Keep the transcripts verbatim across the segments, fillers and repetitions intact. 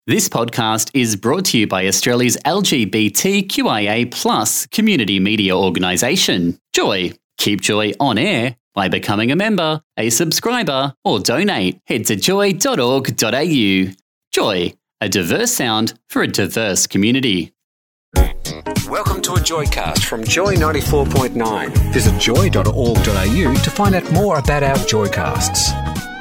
This podcast is brought to you by Australia's L G B T Q I A plus community media organisation, Joy. Keep Joy on air by becoming a member, a subscriber, or donate. Head to joy dot org dot a u. Joy, a diverse sound for a diverse community. Welcome to a Joycast from Joy ninety-four point nine. Visit joy dot org dot a u to find out more about our Joycasts.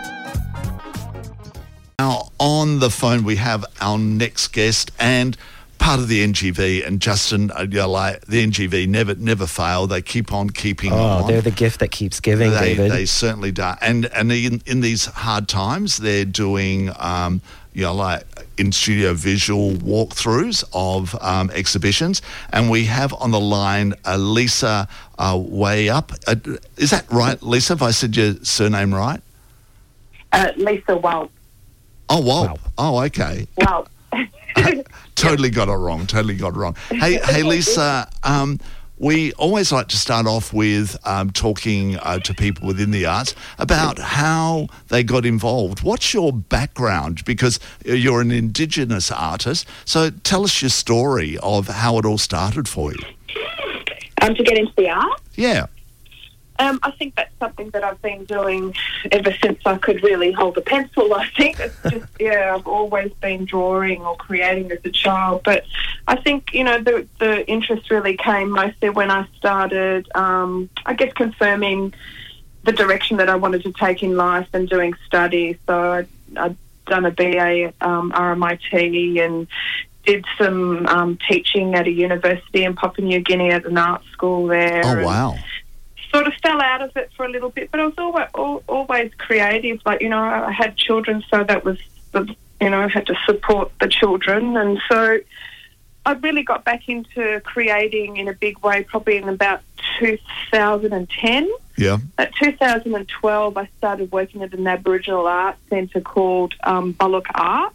Now, on the phone, we have our next guest and part of the N G V. And Justin, uh, you know, like, the N G V never never fail. They keep on keeping oh, on. Oh, they're the gift that keeps giving, they, David. They certainly do. And and in, in these hard times, they're doing, um, you know, like in-studio visual walkthroughs of um, exhibitions. And we have on the line uh, Lisa uh, Way Up. Uh, is that right, Lisa, if I said your surname right? Uh, Lisa Welp. Oh, wow. Wow. Oh, okay. Wow. Totally got it wrong. Totally got it wrong. Hey, hey, Lisa. Um, we always like to start off with um, talking uh, to people within the arts about how they got involved. What's your background? Because you're an Indigenous artist, so tell us your story of how it all started for you. Um, to get into the art? Yeah. Um, I think that's something that I've been doing ever since I could really hold a pencil, I think. It's just, yeah, I've always been drawing or creating as a child. But I think, you know, the, the interest really came mostly when I started, um, I guess, confirming the direction that I wanted to take in life and doing study. So I, I'd done a B A at um, R M I T and did some um, teaching at a university in Papua New Guinea at an art school there. Oh, wow. Sort of fell out of it for a little bit, but I was always, always creative. Like, you know, I had children, so that was, the, you know, I had to support the children. And so I really got back into creating in a big way probably in about two thousand ten. Yeah. At two thousand twelve, I started working at an Aboriginal art centre called um, Bullock Art.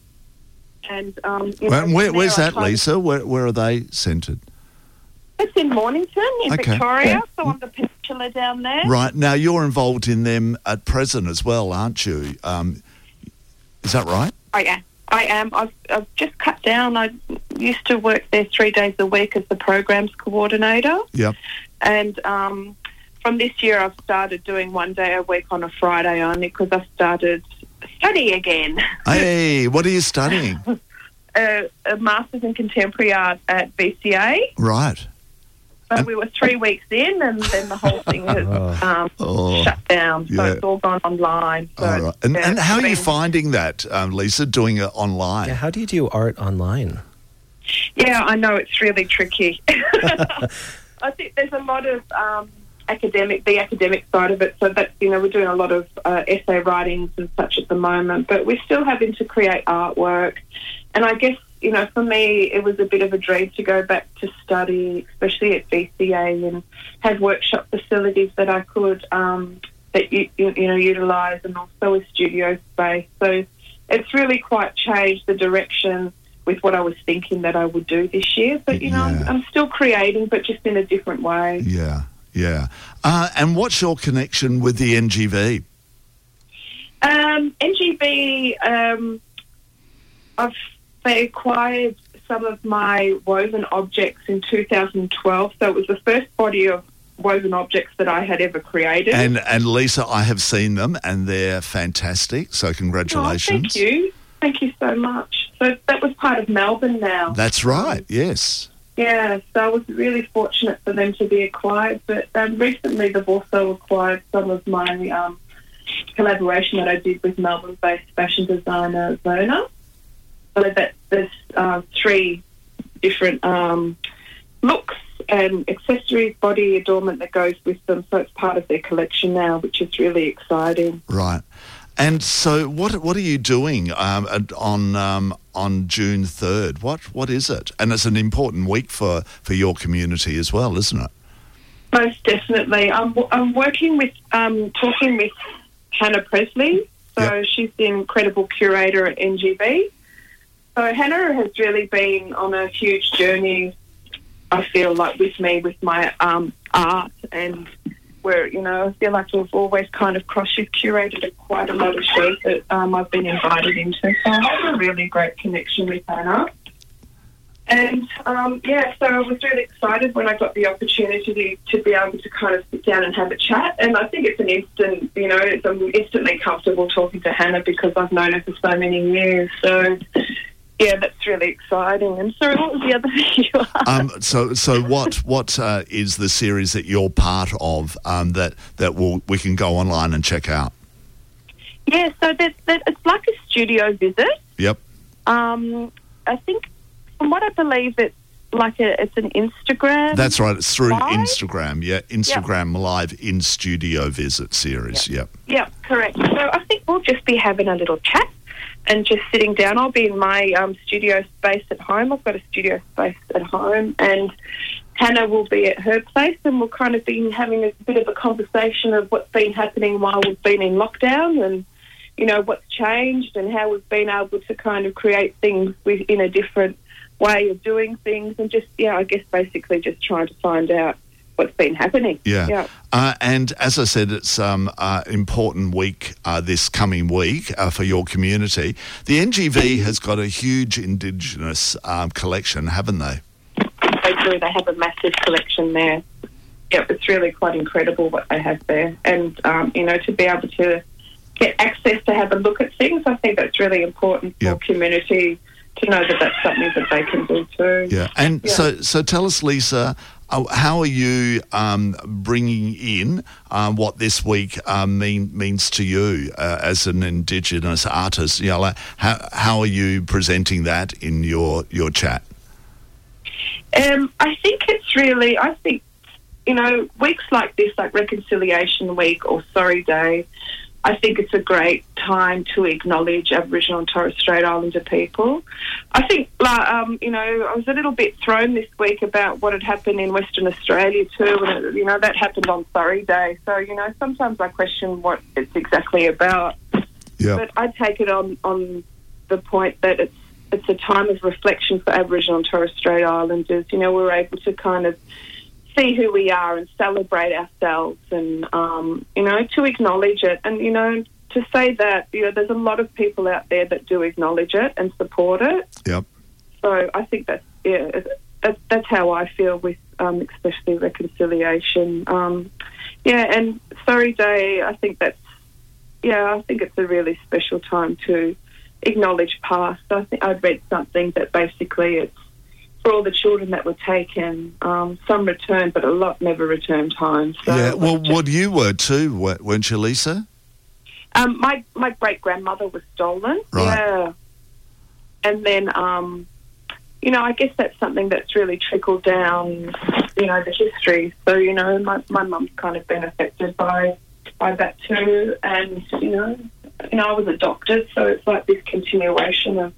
And um, you Where, know, where, where's I that, Lisa? Where, where are they centred? It's in Mornington, in Okay. Victoria, so on the peninsula down there. Right. Now, you're involved in them at present as well, aren't you? Um, is that right? I am. I am. I've, I've just cut down. I used to work there three days a week as the programs coordinator. Yep. And um, from this year, I've started doing one day a week on a Friday only because I've started studying again. Hey, what are you studying? a, a Masters in Contemporary Art at B C A. Right. But we were three weeks in, and then the whole thing has um, Oh, shut down. So yeah. it's all gone online. So All right. And, yeah, and how are it's you been- finding that, um, Lisa, doing it online? Yeah, how do you do art online? Yeah, I know it's really tricky. I think there's a lot of um, academic, the academic side of it. So that, you know, we're doing a lot of uh, essay writings and such at the moment, but we're still having to create artwork. And I guess, you know, for me, it was a bit of a dream to go back to study, especially at B C A, and have workshop facilities that I could, um, that you, you, you know, utilise, and also a studio space. So it's really quite changed the direction with what I was thinking that I would do this year. But, you know, Yeah. I'm, I'm still creating, but just in a different way. Yeah, yeah. Uh, and what's your connection with the N G V? Um, N G V, um, I've they acquired some of my woven objects in two thousand twelve, so it was the first body of woven objects that I had ever created. And and Lisa, I have seen them, and they're fantastic. So congratulations. Oh, thank you. Thank you so much. So that was part of Melbourne now. That's right. Yes. Yeah, so I was really fortunate for them to be acquired, but um, recently they've also acquired some of my um, collaboration that I did with Melbourne-based fashion designer Zona. So that there's uh, three different um, looks and accessories, body adornment that goes with them. So it's part of their collection now, which is really exciting. Right. And so, what what are you doing um, on um, on June third? What what is it? And it's an important week for, for your community as well, isn't it? Most definitely. I'm I'm working with um, talking with Hannah Presley. So Yep. she's the incredible curator at N G V. So Hannah has really been on a huge journey, I feel like, with me, with my um, art, and where, you know, I feel like we've always kind of cross, she's curated a, quite a lot of shows that um, I've been invited into. So I have a really great connection with Hannah. And, um, yeah, so I was really excited when I got the opportunity to, to be able to kind of sit down and have a chat. And I think it's an instant, you know, it's, I'm instantly comfortable talking to Hannah because I've known her for so many years. So, yeah, that's really exciting. And sorry, what was the other thing you asked? Um, so, so what what uh, is the series that you're part of um, that that we'll, we can go online and check out? Yeah, so there's, there's, it's like a studio visit. Yep. Um, I think, from what I believe, it's like a it's an Instagram. That's right. It's through live? Instagram. Yeah, Instagram yep. Live in studio visit series. Yep. Yep. Yep, correct. So I think we'll just be having a little chat and just sitting down. I'll be in my um, studio space at home. I've got a studio space at home, and Hannah will be at her place, and we'll kind of be having a bit of a conversation of what's been happening while we've been in lockdown, and you know what's changed and how we've been able to kind of create things with, in a different way of doing things, and just yeah, I guess basically just trying to find out what's been happening. Yeah. yeah. Uh, and as I said, it's um, uh, important week uh, this coming week uh, for your community. The N G V has got a huge Indigenous um, collection, haven't they? They do. They have a massive collection there. Yeah, it's really quite incredible what they have there. And, um, you know, to be able to get access to have a look at things, I think that's really important for yep. community to know that that's something that they can do too. Yeah. And yeah. so so tell us, Lisa, uh, how are you um, bringing in um, what this week um, mean, means to you uh, as an Indigenous artist? You know, like how, how are you presenting that in your, your chat? Um, I think it's really, I think, you know, weeks like this, like Reconciliation Week or Sorry Day, I think it's a great time to acknowledge Aboriginal and Torres Strait Islander people. I think, like, um, you know, I was a little bit thrown this week about what had happened in Western Australia too, and, it, you know, that happened on Sorry Day. So, you know, sometimes I question what it's exactly about. Yeah. But I take it on, on the point that it's it's a time of reflection for Aboriginal and Torres Strait Islanders. You know, we're able to kind of see who we are and celebrate ourselves and, um, you know, to acknowledge it. And, you know, to say that, you know, there's a lot of people out there that do acknowledge it and support it. Yep. So I think that's, yeah, that's, that's how I feel with um, especially reconciliation. Um, yeah, and Sorry Day, I think that's, yeah, I think it's a really special time to acknowledge past. I think I'd read something that basically it's for all the children that were taken, um, some returned, but a lot never returned home. So yeah, well, just, well, you were too, weren't you, Lisa? Um, my my great grandmother was stolen. Right. Yeah, and then um, you know, I guess that's something that's really trickled down, you know, the history. So you know, my my mum's kind of been affected by by that too, and you know, you know, I was adopted, so it's like this continuation of.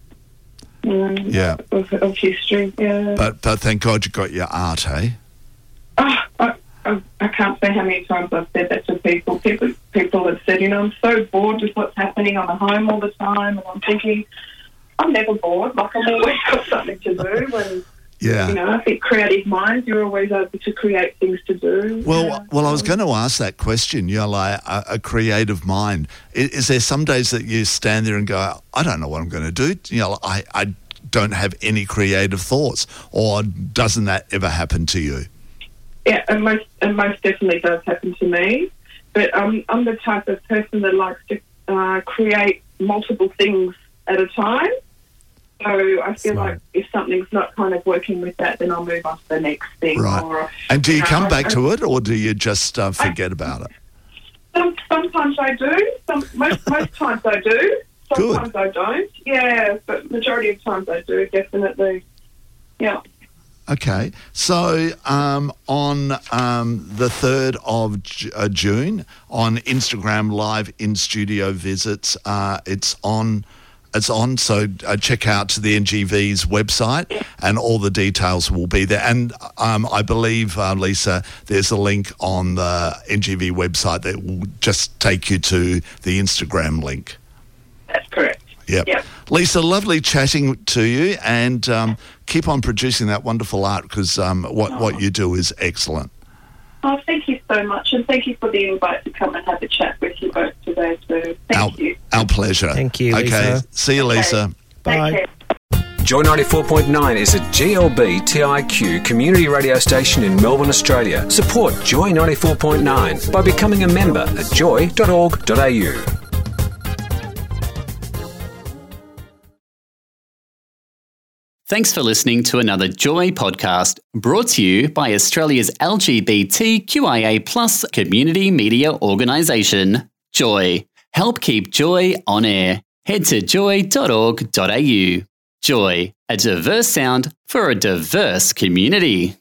Mm, yeah, of, of history. Yeah, but but thank God you got your art, eh? Oh, I, I, I can't say how many times I've said that to people. People people have said, you know, I'm so bored with what's happening. I'm at home all the time, and I'm thinking, I'm never bored. Like I've always got something to do. And yeah, you know, I think creative minds, you're always able to create things to do. Well, yeah. well, I was going to ask that question. You're like a, a creative mind. Is, is there some days that you stand there and go, I don't know what I'm going to do? You know, I, I don't have any creative thoughts, or doesn't that ever happen to you? Yeah, and most and most definitely does happen to me. But um, I'm the type of person that likes to uh, create multiple things at a time. So I feel Smart. like if something's not kind of working with that, then I'll move on to the next thing. Right. Or, and do you, you know, come back I, to it, or do you just uh, forget I, about it? Some, sometimes I do. Some, most, most times I do. Sometimes Good. I don't. Yeah, but majority of times I do, definitely. Yeah. Okay, so um, on um, the third of J- uh, June, on Instagram Live in Studio Visits, uh, it's on. It's on, so uh, check out the N G V's website and all the details will be there. And um, I believe, uh, Lisa, there's a link on the N G V website that will just take you to the Instagram link. That's correct. Yep. Yep. Lisa, lovely chatting to you, and um, keep on producing that wonderful art because um, what, what you do is excellent. Oh, thank you so much, and thank you for the invite to come and have a chat with you both today too. Thank our, you. Our pleasure. Thank you, Okay, Lisa. see you, Lisa. Okay. Bye. Take care. Joy ninety-four point nine is a G L B T I Q community radio station in Melbourne, Australia. Support Joy ninety-four point nine by becoming a member at joy dot org dot a u. Thanks for listening to another Joy podcast brought to you by Australia's L G B T Q I A plus community media organisation, Joy. Help keep Joy on air. Head to joy dot org dot a u. Joy, a diverse sound for a diverse community.